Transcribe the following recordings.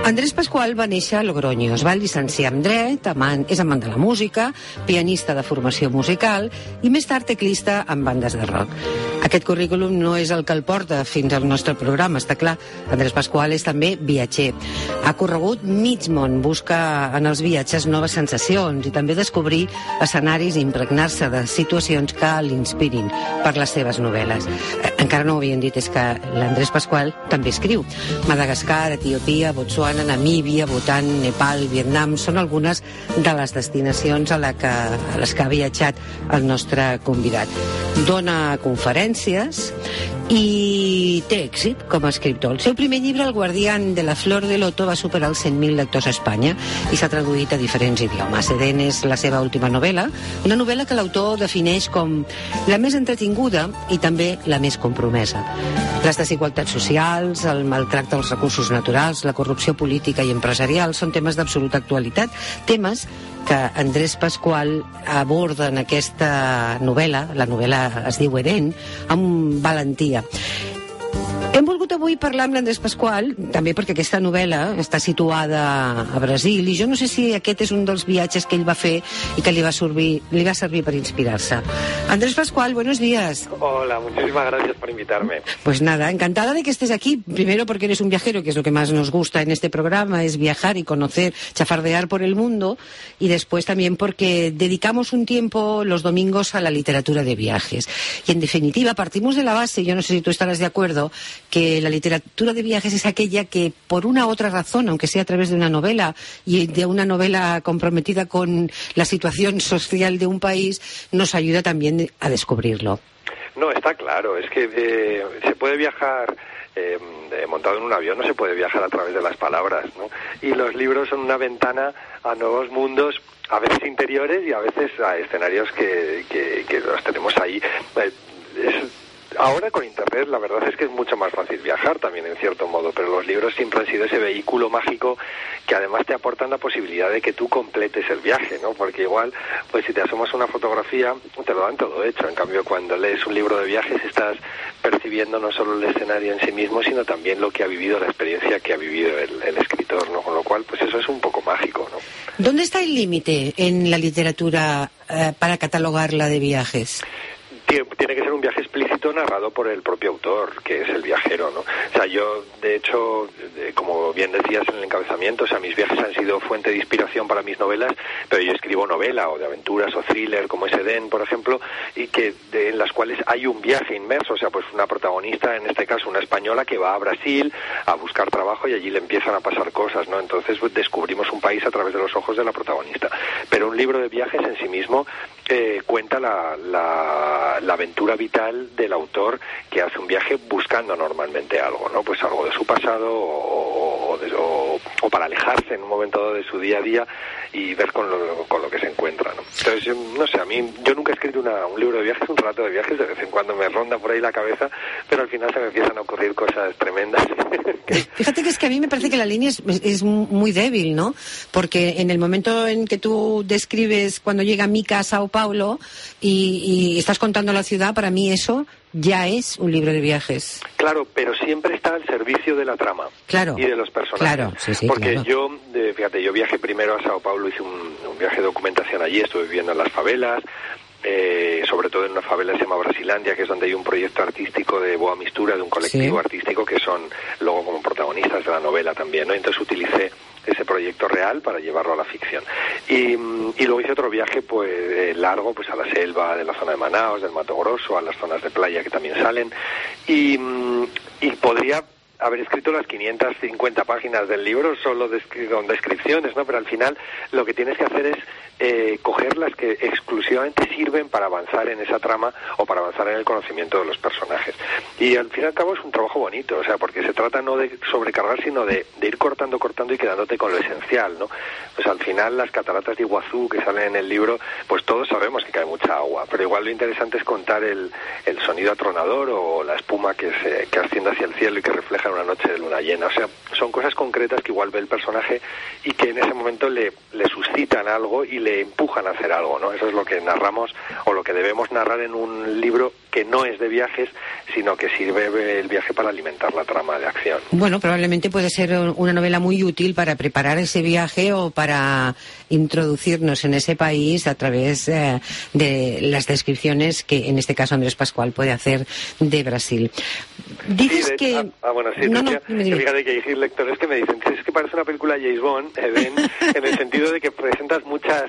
Andrés Pascual va néixer a Logroño, es va llicenciar en Dret, és amant de la música, pianista de formació musical i més tard teclista en bandes de rock. Aquest currículum no és el que el porta fins al nostre programa, està clar. Andrés Pascual és també viatger. Ha corregut mig món, busca en els viatges noves sensacions i també descobrir escenaris i impregnar-se de situacions que l'inspirin per les seves novel·les. Encara no ho havien dit, és que l'Andrés Pascual també escriu. Madagascar, Etiòpia, Botswana, Namíbia, Bhutan, Nepal, Vietnam són algunes de les destinacions a les que ha viatjat el nostre convidat. Dona conferències i té èxit com a escriptor. El seu primer llibre, El guardián de la flor de loto, va superar els 100.000 lectors a Espanya i s'ha traduït a diferents idiomes. Edén és la seva última novel·la, una novel·la que l'autor defineix com la més entretinguda i també la més compromesa. Les desigualtats socials, el maltracte als recursos naturals, la corrupció política i empresarial són temes d'absoluta actualitat, temes que Andrés Pascual aborda en aquesta novel·la, la novel·la es diu Edén, amb valentia. Hem volgut avui parlar amb l'Andrés Pascual, també perquè aquesta novel·la està situada a Brasil, i jo no sé si aquest és un dels viatges que ell va fer i que li va servir per inspirar-se. Andrés Pascual, buenos días. Hola, muchísimas gracias por invitarme. Pues nada, encantada de que estés aquí, primero porque eres un viajero, que es lo que más nos gusta en este programa, es viajar y conocer, chafardear por el mundo, y después también porque dedicamos un tiempo los domingos a la literatura de viajes. Y en definitiva, partimos de la base, yo no sé si tú estarás de acuerdo, que la literatura de viajes es aquella que por una u otra razón, aunque sea a través de una novela y de una novela comprometida con la situación social de un país, nos ayuda también a descubrirlo. No, está claro, es que se puede viajar montado en un avión, no se puede viajar a través de las palabras, ¿no? Y los libros son una ventana a nuevos mundos, a veces interiores y a veces a escenarios que los tenemos ahí. Ahora con Internet la verdad es que es mucho más fácil viajar también en cierto modo, pero los libros siempre han sido ese vehículo mágico que además te aportan la posibilidad de que tú completes el viaje, ¿no? Porque igual, pues si te asomas una fotografía, te lo dan todo hecho. En cambio, cuando lees un libro de viajes estás percibiendo no solo el escenario en sí mismo, sino también lo que ha vivido, la experiencia que ha vivido el escritor, ¿no? Con lo cual, pues eso es un poco mágico, ¿no? ¿Dónde está el límite en la literatura para catalogarla de viajes? Tiene que ser un viaje explícito narrado por el propio autor, que es el viajero, ¿no? O sea, yo, de hecho, como bien decías en el encabezamiento, o sea, mis viajes han sido fuente de inspiración para mis novelas, pero yo escribo novela o de aventuras o thriller, como es Edén, por ejemplo, y en las cuales hay un viaje inmerso, o sea, pues una protagonista, en este caso una española, que va a Brasil a buscar trabajo y allí le empiezan a pasar cosas, ¿no? Entonces descubrimos un país a través de los ojos de la protagonista. Pero un libro de viajes en sí mismo cuenta la aventura vital del autor, que hace un viaje buscando normalmente algo, ¿no? Pues algo de su pasado o para alejarse en un momento dado de su día a día y ver con lo que se encuentra, ¿no? Entonces, no sé, yo nunca he escrito un libro de viajes, un relato de viajes, de vez en cuando me ronda por ahí la cabeza, pero al final se me empiezan a ocurrir cosas tremendas. Fíjate que es que a mí me parece que la línea es muy débil, ¿no? Porque en el momento en que tú describes cuando llega Mica a Sao Paulo y estás contando la ciudad, para mí eso ya es un libro de viajes. Claro, pero siempre está al servicio de la trama. Claro. Y de los personajes. Claro, sí, porque claro. yo viajé primero a Sao Paulo, hice un viaje de documentación allí, estuve viviendo en las favelas, sobre todo en una favela que se llama Brasilandia, que es donde hay un proyecto artístico de Boa Mistura, de un colectivo artístico que son luego como protagonistas de la novela también, ¿no? Entonces utilicé ese proyecto real para llevarlo a la ficción. Y luego hice otro viaje largo, pues a la selva de la zona de Manaos, del Mato Grosso, a las zonas de playa que también salen, y podría haber escrito las 550 páginas del libro solo con descripciones, ¿no? Pero al final lo que tienes que hacer es coger las que exclusivamente sirven para avanzar en esa trama o para avanzar en el conocimiento de los personajes. Y al fin y al cabo es un trabajo bonito, o sea, porque se trata no de sobrecargar, sino de ir cortando y quedándote con lo esencial, ¿no? Pues al final las cataratas de Iguazú que salen en el libro, pues todos sabemos que cae mucha agua, pero igual lo interesante es contar el sonido atronador o la espuma que asciende hacia el cielo y que refleja viajar una noche de luna llena. O sea, son cosas concretas que igual ve el personaje y que en ese momento le suscitan algo y le empujan a hacer algo, ¿no? Eso es lo que narramos o lo que debemos narrar en un libro que no es de viajes, sino que sirve el viaje para alimentar la trama de acción. Bueno, probablemente puede ser una novela muy útil para preparar ese viaje o para introducirnos en ese país a través de las descripciones que en este caso Andrés Pascual puede hacer de Brasil. Dices que... Fíjate que hay lectores que me dicen, es que parece una película James Bond, en el sentido de que presentas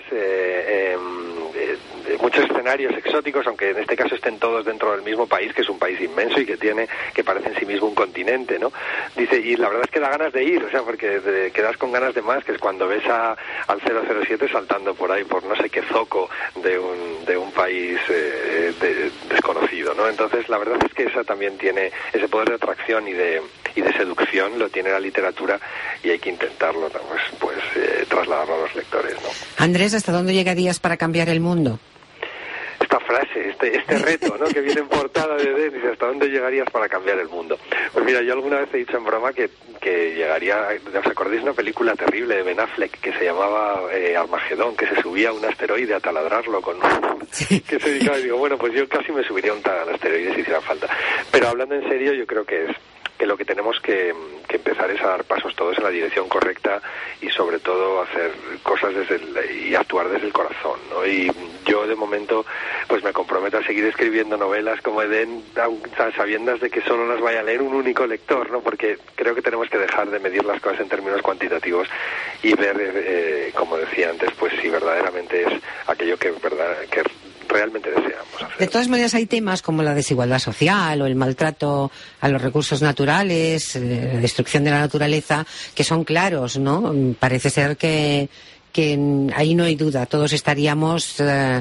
muchos escenarios exóticos, aunque en este caso estén todos dentro del mismo país, que es un país inmenso y que parece en sí mismo un continente, ¿no? Dice, y la verdad es que da ganas de ir, o sea, porque te quedas con ganas de más, que es cuando ves al 007 saltando por ahí, por no sé qué zoco de un país desconocido, ¿no? Entonces, la verdad es que esa también tiene ese poder de atracción y de seducción, lo tiene la literatura, y hay que intentarlo, pues trasladarlo a los lectores, ¿no? Andrés, ¿hasta dónde llegarías para cambiar el mundo? Esta frase, este reto, ¿no?, que viene en portada de Edén, dice, ¿hasta dónde llegarías para cambiar el mundo? Pues mira, yo alguna vez he dicho en broma que llegaría, ¿os acordáis de una película terrible de Ben Affleck que se llamaba Armagedón, que se subía a un asteroide a taladrarlo con que se dedicaba, y digo, bueno, pues yo casi me subiría al asteroide si hiciera falta. Pero hablando en serio, yo creo que lo que tenemos que empezar es a dar pasos todos en la dirección correcta y sobre todo hacer cosas y actuar desde el corazón, ¿no? Y yo de momento pues me comprometo a seguir escribiendo novelas como Edén, sabiendas de que solo las vaya a leer un único lector, ¿no? Porque creo que tenemos que dejar de medir las cosas en términos cuantitativos y ver, como decía antes, pues si verdaderamente es aquello que realmente deseamos hacer. De todas maneras, hay temas como la desigualdad social o el maltrato a los recursos naturales, la destrucción de la naturaleza, que son claros, ¿no? Parece ser que ahí no hay duda, todos estaríamos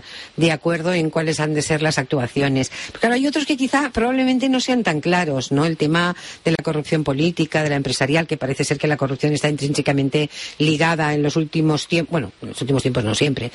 de acuerdo en cuáles han de ser las actuaciones. Pero claro, hay otros que quizá probablemente no sean tan claros, ¿no? El tema de la corrupción política, de la empresarial, que parece ser que la corrupción está intrínsecamente ligada en los últimos tiempos, bueno, en los últimos tiempos no siempre,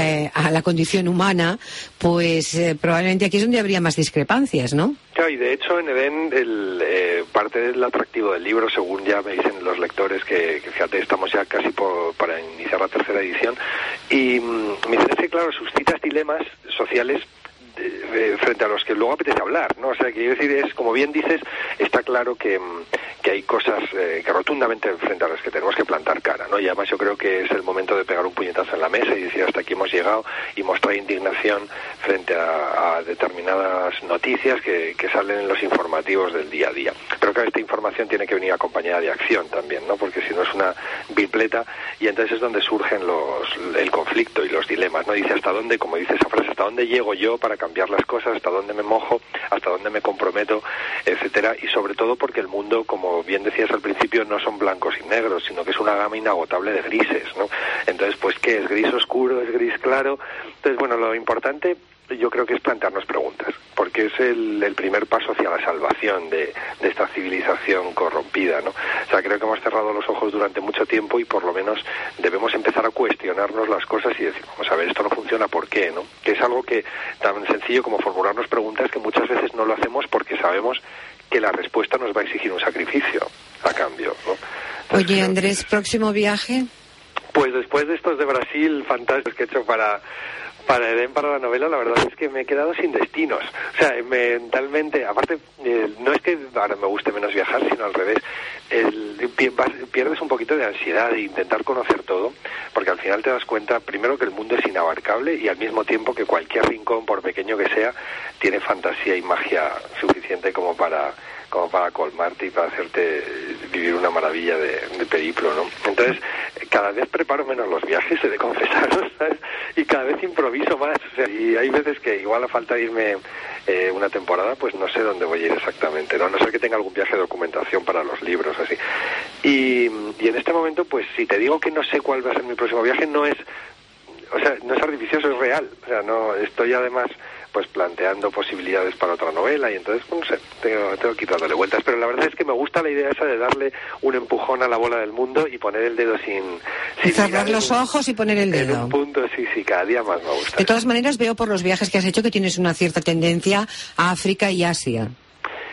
a la condición humana, pues probablemente aquí es donde habría más discrepancias, ¿no? Claro, y de hecho en Edén parte del atractivo del libro, según ya me dicen los lectores, que fíjate, estamos ya casi para iniciar la tercera edición, y me dicen que, claro, suscitas dilemas sociales frente a los que luego apetece hablar, ¿no? O sea, quiero decir, es como bien dices, está claro que hay cosas que rotundamente frente a las que tenemos que plantar cara, ¿no? Y además yo creo que es el momento de pegar un puñetazo en la mesa y decir hasta aquí hemos llegado y mostrar indignación frente a determinadas noticias que salen en los informativos del día a día. Pero claro, esta información tiene que venir acompañada de acción también, ¿no? Porque si no es una bipleta, y entonces es donde surgen el conflicto y los dilemas, ¿no? Dice hasta dónde, como dice esa frase, hasta dónde llego yo para cambiar las cosas, hasta dónde me mojo, hasta dónde me comprometo, etcétera, y sobre todo porque el mundo, como bien decías al principio, no son blancos y negros, sino que es una gama inagotable de grises, ¿no? Entonces, pues, ¿qué es? ¿Gris oscuro? ¿Es gris claro? Entonces, bueno, lo importante yo creo que es plantearnos preguntas, porque es el primer paso hacia la salvación de esta civilización corrompida, ¿no? O sea, creo que hemos cerrado los ojos durante mucho tiempo y por lo menos debemos empezar a cuestionarnos las cosas y decir, vamos a ver, esto no funciona, ¿por qué, no? Que es algo que tan sencillo como formularnos preguntas, que muchas veces no lo hacemos porque sabemos que la respuesta nos va a exigir un sacrificio a cambio, ¿no? Entonces, oye, Andrés, ¿próximo viaje? Pues después de estos de Brasil fantásticos que he hecho para Edén, para la novela, la verdad es que me he quedado sin destinos. O sea, mentalmente, aparte, no es que ahora me guste menos viajar, sino al revés. Pierdes un poquito de ansiedad de intentar conocer todo, porque al final te das cuenta, primero, que el mundo es inabarcable y al mismo tiempo que cualquier rincón, por pequeño que sea, tiene fantasía y magia suficiente como para colmarte y para hacerte vivir una maravilla de periplo, ¿no? Entonces, cada vez preparo menos los viajes, he de confesaros, ¿sabes? Y cada vez improviso más, o sea, y hay veces que igual a falta de irme una temporada, pues no sé dónde voy a ir exactamente, ¿no? A no ser que tenga algún viaje de documentación para los libros, así. Y en este momento, pues si te digo que no sé cuál va a ser mi próximo viaje, no es artificioso, es real, o sea, no estoy además pues planteando posibilidades para otra novela y entonces, no sé, tengo que ir dándole vueltas, pero la verdad es que me gusta la idea esa de darle un empujón a la bola del mundo y poner el dedo sin cerrar los ojos y poner el dedo. En un punto, sí, cada día más me gusta. De todas maneras, veo por los viajes que has hecho que tienes una cierta tendencia a África y Asia.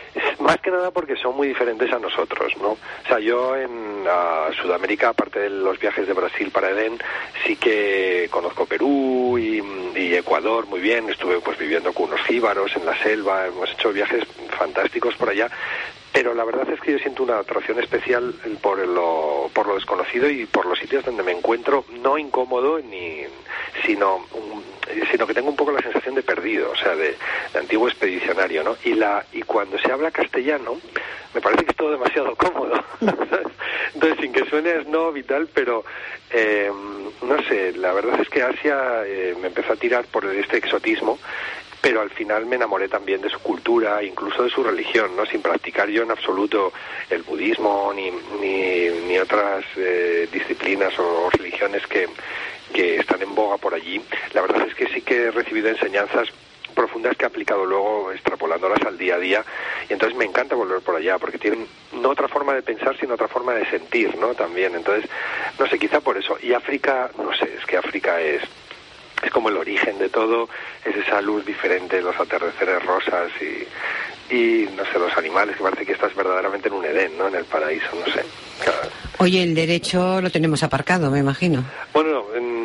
Más que nada porque son muy diferentes a nosotros, ¿no? O sea, yo en Sudamérica, aparte de los viajes de Brasil para Edén, sí que conozco Perú y Ecuador muy bien. Estuve pues viviendo con unos jíbaros en la selva, hemos hecho viajes fantásticos por allá. Pero la verdad es que yo siento una atracción especial por lo desconocido y por los sitios donde me encuentro no incómodo sino que tengo un poco la sensación de perdido, o sea, de antiguo expedicionario, ¿no? Y cuando se habla castellano me parece que es todo demasiado cómodo. Entonces, sin que suene snob y tal, pero no sé, la verdad es que Asia me empezó a tirar por este exotismo, pero al final me enamoré también de su cultura, incluso de su religión, ¿no? Sin practicar yo en absoluto el budismo ni otras disciplinas o religiones que están en boga por allí. La verdad es que sí que he recibido enseñanzas profundas que he aplicado luego extrapolándolas al día a día, y entonces me encanta volver por allá porque tienen no otra forma de pensar sino otra forma de sentir, ¿no? También, entonces, no sé, quizá por eso. Y África, no sé, es que África es como el origen de todo, es esa luz diferente, los atardeceres rosas y no sé, los animales, que parece que estás verdaderamente en un Edén, ¿no? En el paraíso, no sé. Oye, el derecho lo tenemos aparcado, me imagino. Bueno,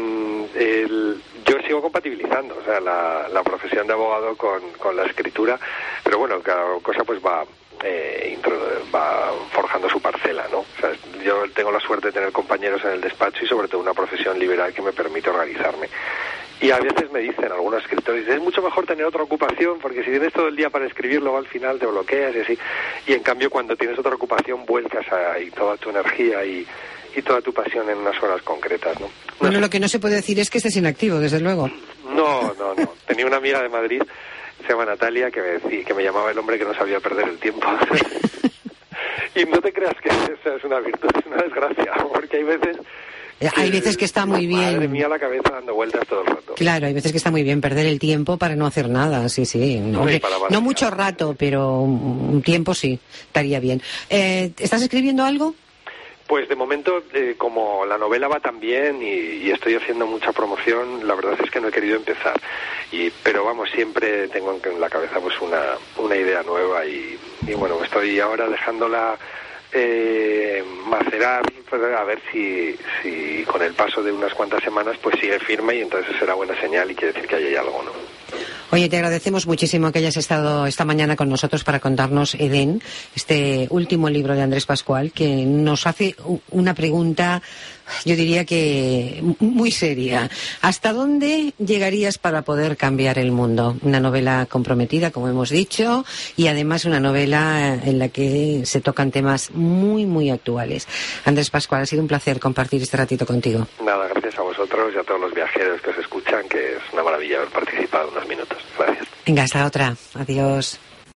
yo sigo compatibilizando, o sea, la profesión de abogado con la escritura, pero bueno, cada cosa pues va forjando su parcela, ¿no? O sea, yo tengo la suerte de tener compañeros en el despacho y sobre todo una profesión liberal que me permite organizarme. Y a veces me dicen algunos escritores, es mucho mejor tener otra ocupación, porque si tienes todo el día para escribir, luego al final te bloqueas y así. Y en cambio, cuando tienes otra ocupación, vuelcas ahí toda tu energía y toda tu pasión en unas horas concretas, ¿no? Bueno, lo que no se puede decir es que estés inactivo, desde luego. No. Tenía una amiga de Madrid, se llama Natalia, que me llamaba el hombre que no sabía perder el tiempo. Y no te creas que esa es una virtud, es una desgracia, porque hay veces que está muy bien. Madre mía, la cabeza dando vueltas todo el rato. Claro, hay veces que está muy bien perder el tiempo para no hacer nada, sí. No mucho rato, pero un tiempo sí, estaría bien. ¿Estás escribiendo algo? Pues de momento, como la novela va tan bien y estoy haciendo mucha promoción, la verdad es que no he querido empezar. Pero vamos, siempre tengo en la cabeza pues una idea nueva y bueno, estoy ahora dejándola macerar, pues a ver si con el paso de unas cuantas semanas pues sigue firme, y entonces será buena señal y quiere decir que ahí hay algo, ¿no? Oye, te agradecemos muchísimo que hayas estado esta mañana con nosotros para contarnos Edén, este último libro de Andrés Pascual, que nos hace una pregunta, yo diría que muy seria. ¿Hasta dónde llegarías para poder cambiar el mundo? Una novela comprometida, como hemos dicho, y además una novela en la que se tocan temas muy, muy actuales. Andrés Pascual, ha sido un placer compartir este ratito contigo. Nada, gracias a vosotros y a todos los viajeros que os escuchan, que es una maravilla haber participado unos minutos. Gracias. Venga, hasta otra. Adiós.